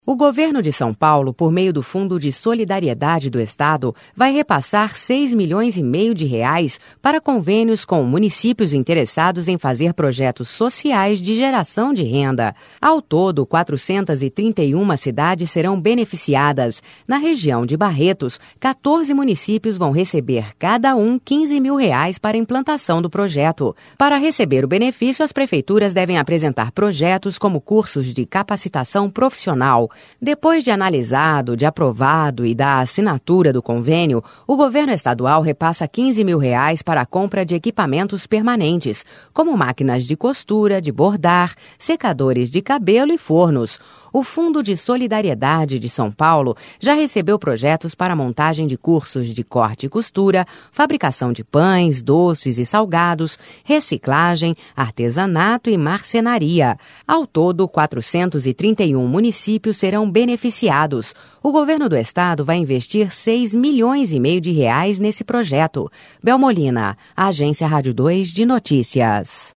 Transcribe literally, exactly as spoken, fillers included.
O governo de São Paulo, por meio do Fundo de Solidariedade do Estado, vai repassar seis milhões e meio de reais para convênios com municípios interessados em fazer projetos sociais de geração de renda. Ao todo, quatrocentas e trinta e uma cidades serão beneficiadas. Na região de Barretos, quatorze municípios vão receber cada um quinze mil reais para a implantação do projeto. Para receber o benefício, as prefeituras devem apresentar projetos como cursos de capacitação profissional. Depois de analisado, de aprovado e da assinatura do convênio, o governo estadual repassa quinze mil reais para a compra de equipamentos permanentes, como máquinas de costura, de bordar, secadores de cabelo e fornos. O Fundo de Solidariedade de São Paulo já recebeu projetos para a montagem de cursos de corte e costura, fabricação de pães, doces e salgados, reciclagem, artesanato e marcenaria. Ao todo, quatrocentos e trinta e um municípios serão beneficiados. O governo do estado vai investir seis milhões e meio de reais nesse projeto. Bel Molina, Agência Rádio dois de Notícias.